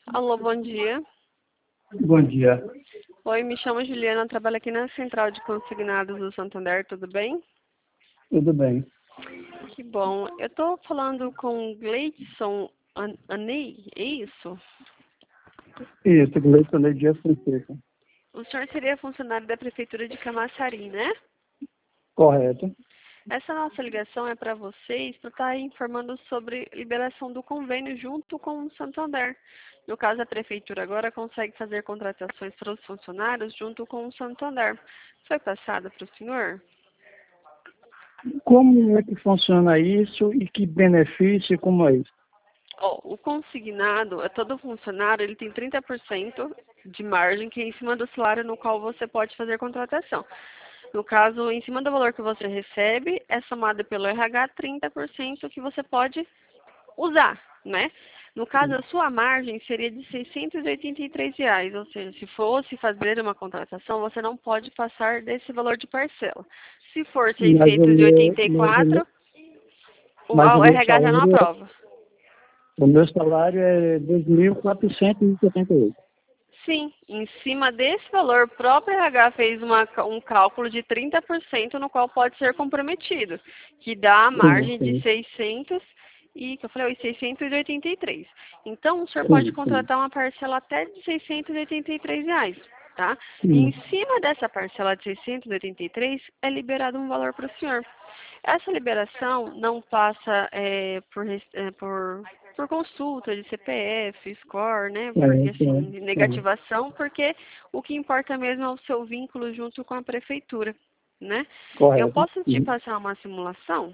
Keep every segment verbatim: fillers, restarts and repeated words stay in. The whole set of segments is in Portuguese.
Alô, bom dia. Bom dia. Oi, me chamo Juliana, trabalho aqui na Central de Consignados do Santander, tudo bem? Tudo bem. Que bom. Eu estou falando com Gleidson An- Anei, é isso? Isso, Gleison Dias Fonseca. O senhor seria funcionário da Prefeitura de Camaçari, né? Correto. Essa nossa ligação é para vocês, para estar informando sobre liberação do convênio junto com o Santander. No caso, a Prefeitura agora consegue fazer contratações para os funcionários junto com o Santander. Foi passada para o senhor? Como é que funciona isso e que benefício e como é isso? Ó, o consignado, é todo funcionário, ele tem trinta por cento de margem, que é em cima do salário no qual você pode fazer contratação. No caso, em cima do valor que você recebe, é somado pelo R H trinta por cento que você pode usar, né? No caso, a sua margem seria de seiscentos e oitenta e três reais, ou seja, se fosse fazer uma contratação, você não pode passar desse valor de parcela. Se for Mas o seiscentos e meu, oitenta e mas o meu, quatro, o mas o o meu R H já não salário, aprova. o meu salário é dois mil quatrocentos e setenta e oito. Sim, em cima desse valor, o próprio R H fez uma, um cálculo de trinta por cento no qual pode ser comprometido, que dá a Sim, margem de sim, seiscentos e, que eu falei, seiscentos e oitenta e três. Então, o senhor pode sim, sim, contratar uma parcela até de seiscentos e oitenta e três reais, tá? E em sim. cima dessa parcela de seiscentos e oitenta e três, é liberado um valor para o senhor. Essa liberação não passa é, por, res- é, por, por consulta de C P F, score, né? É, Porque assim, é, de é. negativação, porque o que importa mesmo é o seu vínculo junto com a prefeitura, né? Eu Correto. posso te Uhum. passar uma simulação?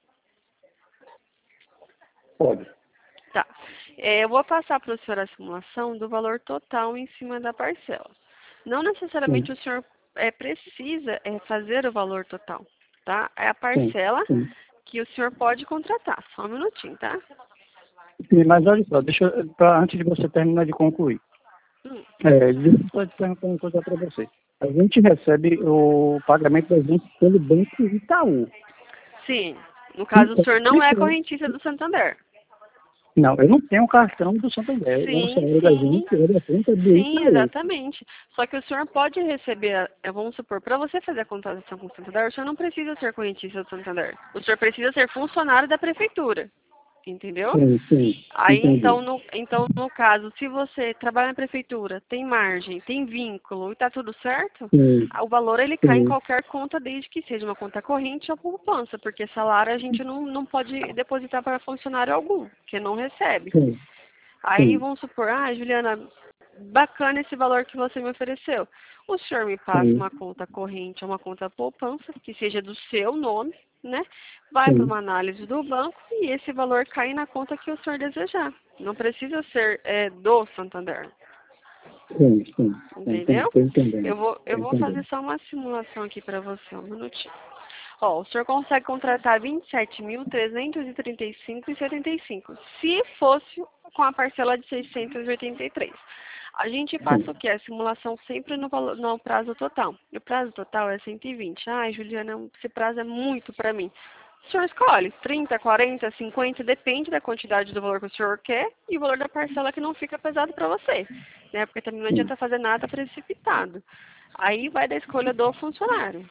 Pode. Tá. É, eu vou passar para o senhor a simulação do valor total em cima da parcela. Não necessariamente Sim, o senhor é, precisa é, fazer o valor total, tá? É a sim, parcela sim. que o senhor pode contratar. Só um minutinho, tá? Sim, mas olha só, deixa eu, pra, antes de você terminar de concluir, Hum. é, deixa eu só te perguntar uma coisa para você. A gente recebe o pagamento da gente pelo Banco Itaú. Sim. No caso, o senhor não é Então, correntista do Santander. não, eu não tenho cartão do Santander. O Sim, salário da sim. gente é da conta do Sim, Itaú. exatamente. Só que o senhor pode receber, eh, vamos supor, para você fazer a contratação com o Santander, o senhor não precisa ser correntista do Santander. O senhor precisa ser funcionário da prefeitura. Entendeu? Sim, sim, Aí, então entendi. no, então, no caso, se você trabalha na prefeitura, tem margem, tem vínculo e está tudo certo, Sim, o valor ele cai em sim, qualquer conta, desde que seja uma conta corrente ou poupança, porque salário a gente não, não pode depositar para funcionário algum, que não recebe. sim, Aí sim, vamos supor, ah, Juliana, bacana esse valor que você me ofereceu. O senhor me passa sim, uma conta corrente ou uma conta poupança, que seja do seu nome, né? Vai para sim, uma análise do banco e esse valor cai na conta que o senhor desejar. Não precisa ser é, do Santander, sim, sim. Entendi, entendeu? estou entendendo. Eu vou, eu Estou vou fazer entendendo. só uma simulação aqui para você, um minutinho. Ó, o senhor consegue contratar vinte e sete mil trezentos e trinta e cinco reais e setenta e cinco, se fosse com a parcela de seiscentos e oitenta e três. A gente passa o Sim, quê? A simulação sempre no, valor, no prazo total. O prazo total é cento e vinte. Ai, Juliana, esse prazo é muito para mim. O senhor escolhe trinta, quarenta, cinquenta, depende da quantidade do valor que o senhor quer e o valor da parcela que não fica pesado para você, né? Porque também não sim, adianta fazer nada precipitado. Aí vai da escolha do funcionário.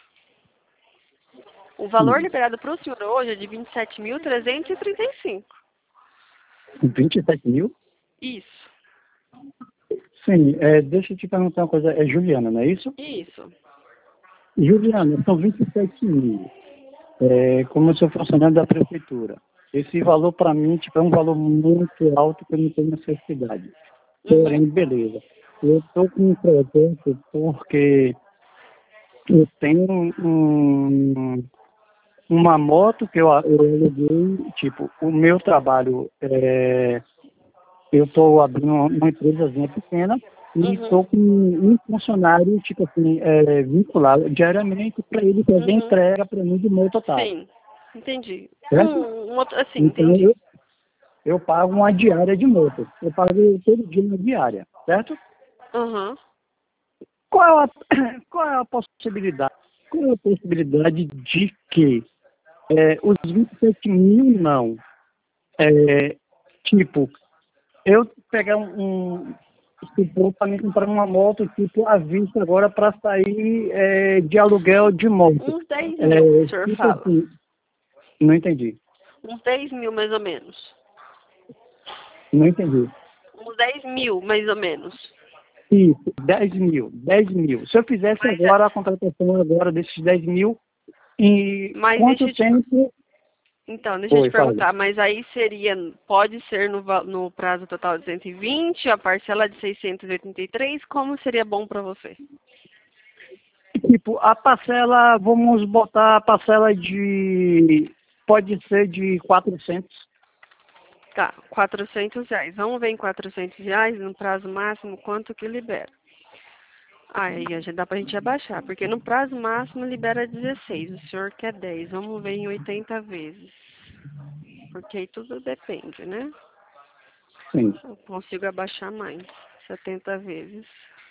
O valor sim. liberado para o senhor hoje é de vinte e sete mil trezentos e trinta e cinco. vinte e sete mil? Isso, Sim, é, deixa eu te perguntar uma coisa. É Juliana, não é isso? isso. Juliana, são vinte e sete mil. É, como eu sou funcionário da prefeitura. Esse valor, para mim, tipo, é um valor muito alto que eu não tenho necessidade. Uhum, Porém, beleza. Eu estou com um projeto porque eu tenho um, uma moto que eu, eu aluguei, tipo, o meu trabalho, é, eu estou abrindo uma, uma empresazinha pequena e uhum, estou com um funcionário, tipo assim, é, vinculado diariamente para ele fazer uhum. entrega para mim do meu total, Sim, entendi. certo? Um, um outro, assim, Então, entendi. eu, eu pago uma diária de moto. Eu pago todo dia uma diária, certo? Uhum, Qual é a, qual é a possibilidade? Qual é a possibilidade de que é, os vinte e sete mil não? É, tipo, eu pegar um, um para mim comprar uma moto tipo à vista agora para sair é, de aluguel de moto. Uns dez mil, É, o senhor tipo fala. assim, não entendi. Uns dez mil, mais ou menos. Não entendi. Uns dez mil, mais ou menos. Isso, dez mil, dez mil. Se eu fizesse Mas, agora a contratação agora desses dez mil, em mas deixa quanto eu te... tempo... Então, deixa eu te Oi, fala. perguntar, mas aí seria, pode ser no, va- no prazo total de cento e vinte, a parcela de seiscentos e oitenta e três, como seria bom para você? Tipo, a parcela, vamos botar a parcela de... Pode ser de quatrocentos. Tá, quatrocentos reais. Vamos ver em quatrocentos reais, no prazo máximo, quanto que libera. Aí já dá pra gente abaixar, porque no prazo máximo libera dezesseis, o senhor quer dez. Vamos ver em oitenta vezes. Porque aí tudo depende, né? Sim. Eu consigo abaixar mais, setenta vezes.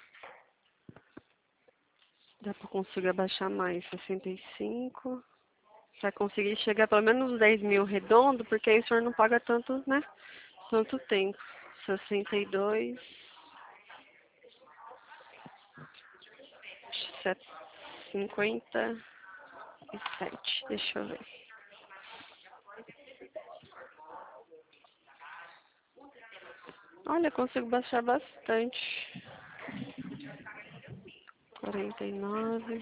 Dá pra conseguir abaixar mais, sessenta e cinco. Vai conseguir chegar pelo menos dez mil redondo, porque aí o senhor não paga tanto, né? Tanto tempo. sessenta e dois, cinquenta e sete. Deixa eu ver. Olha, consigo baixar bastante. quarenta e nove,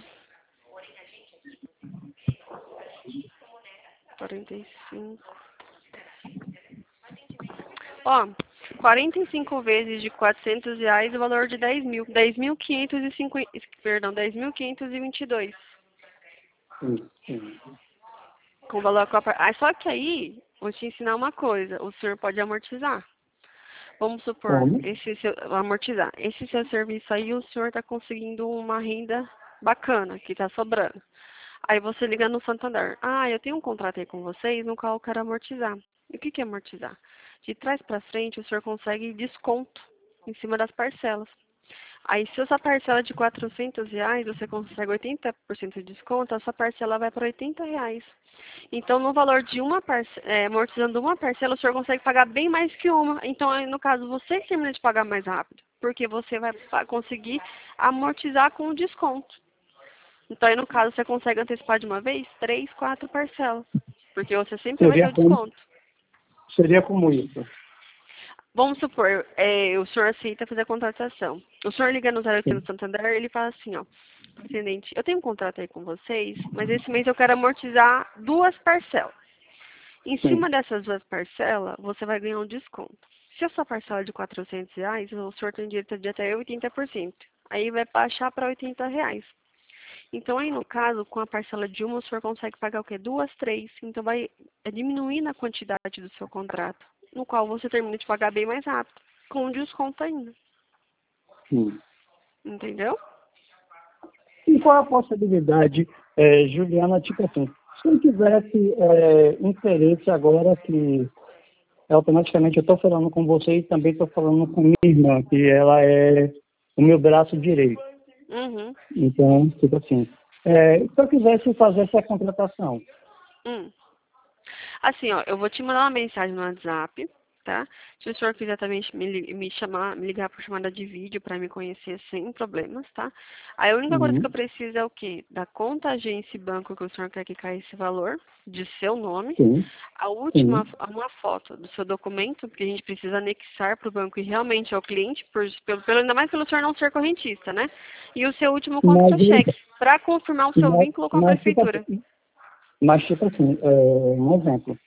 quarenta e cinco. Ó, quarenta e cinco vezes de quatrocentos reais, o valor de dez mil. dez mil quinhentos e cinquenta, perdão, dez mil quinhentos e vinte e dois. Sim, sim. Com o valor com a par- Ah, só que aí, vou te ensinar uma coisa. O senhor pode amortizar. Vamos supor, Como? esse seu, amortizar. Esse seu serviço aí, o senhor está conseguindo uma renda bacana, que está sobrando. Aí você liga no Santander. Ah, eu tenho um contrato aí com vocês no qual eu quero amortizar. E o que que é amortizar? De trás para frente, o senhor consegue desconto em cima das parcelas. Aí, se essa parcela é de quatrocentos reais, você consegue oitenta por cento de desconto, a sua parcela vai para oitenta reais. Então, no valor de uma parcela, é, amortizando uma parcela, o senhor consegue pagar bem mais que uma. Então, aí, no caso, você que termina de pagar mais rápido, porque você vai pa- conseguir amortizar com desconto. Então, aí, no caso, você consegue antecipar de uma vez três, quatro parcelas, porque você sempre vai ter Seria o como, desconto. seria como isso? Vamos supor, é, o senhor aceita fazer a contratação. O senhor liga no zero oitocentos Sim, Santander, ele fala assim, ó, atendente, eu tenho um contrato aí com vocês, mas esse mês eu quero amortizar duas parcelas. Em cima sim. dessas duas parcelas, você vai ganhar um desconto. Se a sua parcela é de quatrocentos reais, o senhor tem direito de até oitenta por cento. Aí vai baixar para oitenta reais. Então, aí no caso, com a parcela de uma, o senhor consegue pagar o quê? Duas, três. Então, vai diminuindo a quantidade do seu contrato, no qual você termina de pagar bem mais rápido, com desconto ainda. Sim. Entendeu? E qual é a possibilidade, é, Juliana, tipo assim, se eu tivesse é, interesse agora que automaticamente eu estou falando com você e também estou falando com minha irmã, que ela é o meu braço direito. Uhum. Então, tipo assim, é, se eu quisesse fazer essa contratação, Hum. Assim, ó, eu vou te mandar uma mensagem no WhatsApp, tá? Se o senhor quiser também me, li- me chamar, me ligar por chamada de vídeo para me conhecer sem problemas, tá? Aí a única coisa que uhum, eu preciso é o quê? Da conta, agência e banco que o senhor quer que caia esse valor, de seu nome. sim, A última, sim, uma foto do seu documento, porque a gente precisa anexar para o banco e realmente é o cliente, por, pelo, pelo- ainda mais pelo senhor não ser correntista, né? E o seu último mas, contra-cheque, para confirmar o seu mas, vínculo com a mas, tipo prefeitura. assim, mas, tipo assim, é, um exemplo,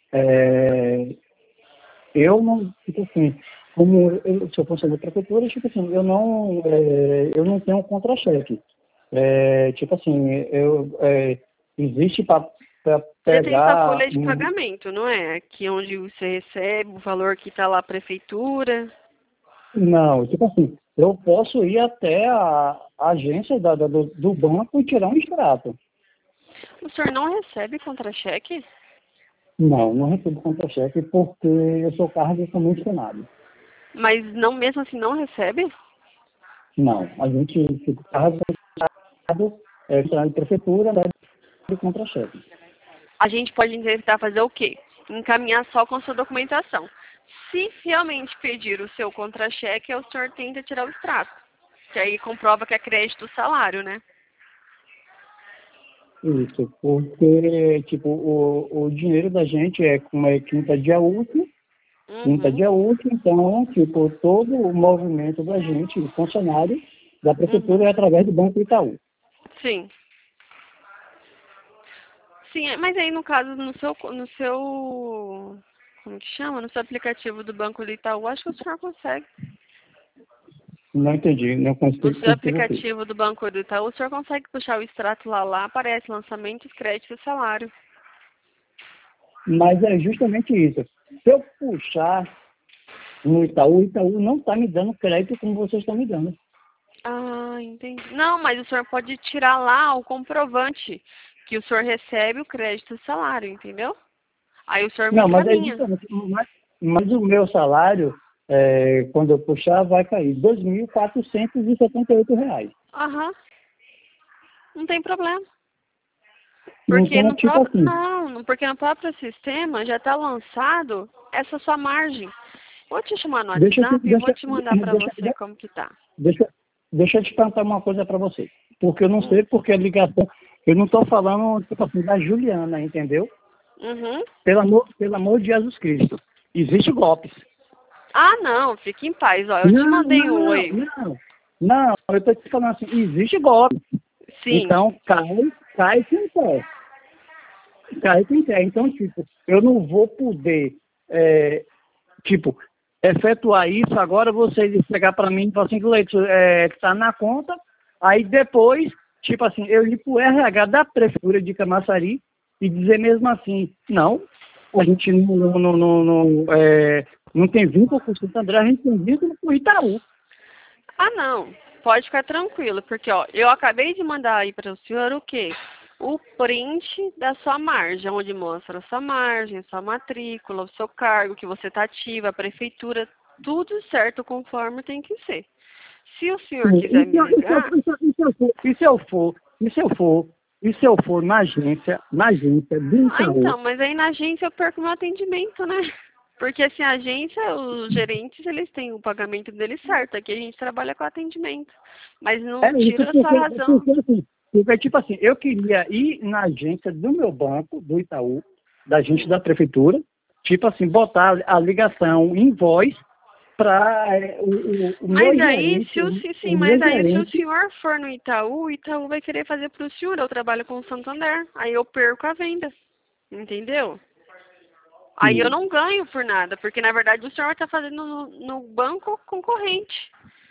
é, eu não, tipo assim, como eu, se eu fosse da prefeitura, tipo assim, eu não, é, eu não tenho um contra-cheque. É, tipo assim, eu, é, existe para Você tem sua pegar, folha de um, pagamento, não é? Aqui onde você recebe o valor que está lá a prefeitura. não, tipo assim, eu posso ir até a, a agência da, da- do, do banco e tirar um extrato. O senhor não recebe contra-cheque? Não, não recebo contra-cheque porque eu sou cargo comissionado. Mas não mesmo assim não recebe? Não, a gente fica cargo comissionado, é, de prefeitura, né, de contra-cheque. A gente pode tentar fazer o quê? encaminhar só com a sua documentação. Se realmente pedir o seu contra-cheque, o senhor tenta tirar o extrato, que aí comprova que é crédito do salário, né? Isso, porque, tipo, o, o dinheiro da gente é como é quinta dia útil, quinta Uhum, dia útil, então, tipo, todo o movimento da gente, o funcionário da prefeitura uhum. é através do Banco Itaú. Sim. Sim, mas aí no caso, no seu, no seu, como que chama? No seu aplicativo do Banco do Itaú, acho que o senhor consegue. Não entendi, não No consigo, seu consigo ver. aplicativo do Banco do Itaú, o senhor consegue puxar o extrato lá, lá aparece lançamentos, crédito e salário. Mas é justamente isso. Se eu puxar no Itaú, o Itaú não está me dando crédito como vocês estão me dando. Ah, entendi. Não, mas o senhor pode tirar lá o comprovante que o senhor recebe o crédito e salário, entendeu? Aí o senhor me Não, mas é encaminha. justamente, mas, mas o meu salário, é, quando eu puxar, vai cair dois mil quatrocentos e setenta e oito reais. Aham, não tem problema. Porque Então, no tipo próprio, assim, não, porque no próprio sistema já está lançado essa sua margem. Vou te chamar no deixa, eu te- WhatsApp e vou deixa, te mandar para deixa, você como que tá. deixa, deixa eu te perguntar uma coisa para você. Porque eu não Hum. sei porque a ligação, eu não estou falando, tipo assim, da Juliana, entendeu? Uhum. Pelo amor, pelo amor de Jesus Cristo. Existe golpes. Ah, não, fique em paz, ó. Eu te Não, mandei um não, oi. não. Não, eu estou te falando assim, existe golpe. Sim. Então, cai, cai quem quer. Cai quem quer. Então, tipo, eu não vou poder, é, tipo, efetuar isso agora, vocês pegar para mim e falar assim, Gleito, é, tá na conta, aí depois, tipo assim, eu ir pro R H da Prefeitura de Camaçari e dizer mesmo assim, não, a gente não, não, não, não, é, não tem vínculo com o Santo André, a gente tem vínculo com o Itaú. Ah, não. Pode ficar tranquilo, porque ó, eu acabei de mandar aí para o senhor o quê? O print da sua margem, onde mostra a sua margem, sua matrícula, o seu cargo, que você está ativa, a prefeitura, tudo certo conforme tem que ser. Se o senhor Sim, quiser e se me eu, e se eu, ligar, e se eu, e se eu for, e se eu for, e se eu for, e se eu for na agência, na agência do ah, Itaú, então, mas aí na agência eu perco meu atendimento, né? Porque assim, a agência, os gerentes, eles têm o pagamento deles certo. Aqui a gente trabalha com atendimento. Mas não é isso, tira a sua porque, razão. porque assim, porque, tipo assim, eu queria ir na agência do meu banco, do Itaú, da agência Hum. da prefeitura, tipo assim, botar a ligação em voz para o, o, o meu Mas aí, gerente, se o, o, sim, o sim, meu mas aí se o gerente, senhor for no Itaú, o Itaú vai querer fazer para o senhor. Eu trabalho com o Santander. Aí eu perco a venda. Entendeu? Aí eu sim, não ganho por nada, porque na verdade o senhor está fazendo no, no banco concorrente.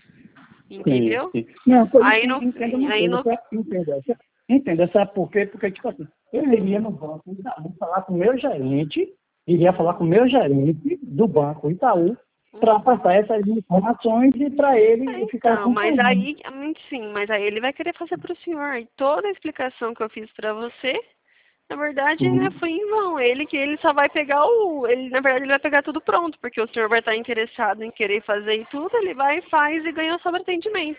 sim, Entendeu? sim. Não, eu Aí no, entendo uma aí coisa, no, você entenda, você entenda, sabe por quê? Porque, tipo assim, eu iria no banco Itaú falar com o meu gerente, iria falar com o uhum. meu gerente do banco Itaú, para Uhum. passar essas informações e para ele ficar Então, mas acompanhando. aí, hum, sim, mas aí ele vai querer fazer para o senhor. E toda a explicação que eu fiz para você, na verdade, né, Uhum. foi em vão. Ele que ele só vai pegar o, ele na verdade ele vai pegar tudo pronto, porque o senhor vai estar interessado em querer fazer e tudo, ele vai e faz e ganha o sobreatendimento.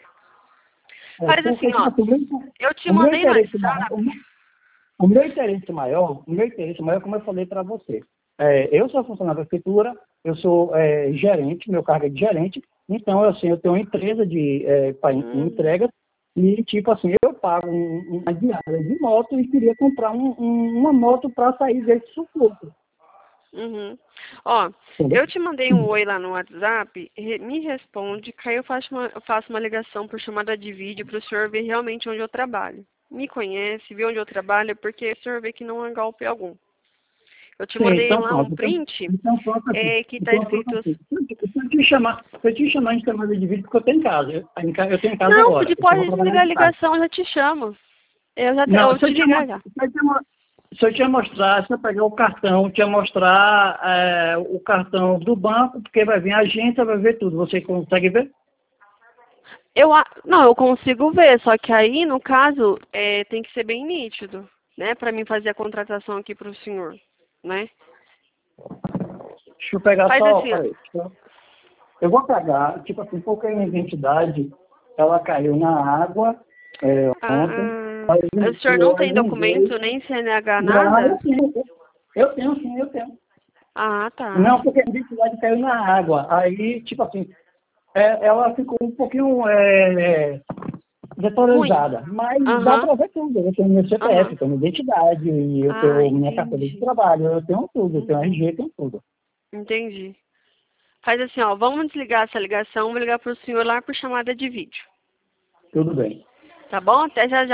É, Faz assim, porque, tipo ó, assim, o meu, eu te o meu mandei no interesse maior, WhatsApp. o meu, o meu interesse maior, o meu interesse maior, como eu falei para você, é, eu sou funcionário da prefeitura, eu sou é, gerente, meu cargo é de gerente, então, assim, eu tenho uma empresa de é, pra en- Uhum. entregas e, tipo assim, eu pago um- uma diária de moto e queria comprar um- um- uma moto para sair desse sufoco, Uhum. Ó, entendeu? eu te mandei um oi lá no WhatsApp, re- me responde, que aí eu faço uma, eu faço uma ligação por chamada de vídeo para o senhor ver realmente onde eu trabalho. Me conhece, vê onde eu trabalho, porque o senhor vê que não é golpe algum. Eu te Sim, mandei então lá um pronto. Então, print então pronto assim. é, que está Então pronto escrito. assim. Se eu te se eu te chamar, se eu te chamar em chamada de vídeo, porque eu tenho em casa. Eu, em ca- eu tenho em casa Não, agora. pode, Eu só vou pode trabalhar desligar a de tarde. ligação, eu já te chamo. Eu já te, Não, eu se eu te te, ligar mo- já. se eu te, mo- se eu te mostrar, se eu pegar o cartão, te mostrar é, o cartão do banco, porque vai vir a agência, vai ver tudo. Você consegue ver? Eu, a- não, eu consigo ver, só que aí, no caso, é, tem que ser bem nítido, né? Para mim fazer a contratação aqui para o senhor, né? Deixa eu pegar Faz só, assim, ó. peraí. deixa Eu eu vou pegar, tipo assim, porque a minha identidade, ela caiu na água é, Ah, ontem. Aí ah, o senhor não eu tem lembrei. documento, nem C N H, Não, eu nada? tenho. Eu tenho sim, eu tenho. Ah, tá. Não, porque a identidade caiu na água. Aí, tipo assim, é, ela ficou um pouquinho é, Ruim. desatualizada. Mas dá Aham. pra ver tudo. Eu tenho meu C P F, Aham. eu tenho minha identidade, e eu Ah, tenho minha carteira de entendi. trabalho, eu tenho tudo, eu tenho Uhum. R G, eu tenho tudo. Entendi. Faz assim, ó, vamos desligar essa ligação, vou ligar pro senhor lá por chamada de vídeo. Tudo bem. Tá bom? Até já já.